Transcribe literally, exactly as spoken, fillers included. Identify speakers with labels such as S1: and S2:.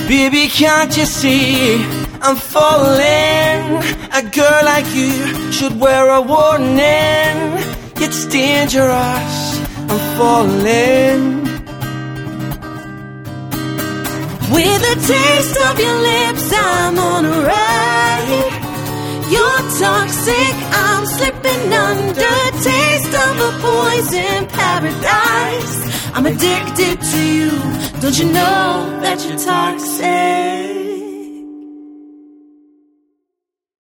S1: Baby, can't you see I'm falling? A girl like you should wear a warning. It's dangerous, I'm falling.
S2: With a taste of your lips, I'm on a ride. You're toxic, I'm slipping under. Taste of a poison paradise. I'm addicted to you, don't you know that you're toxic?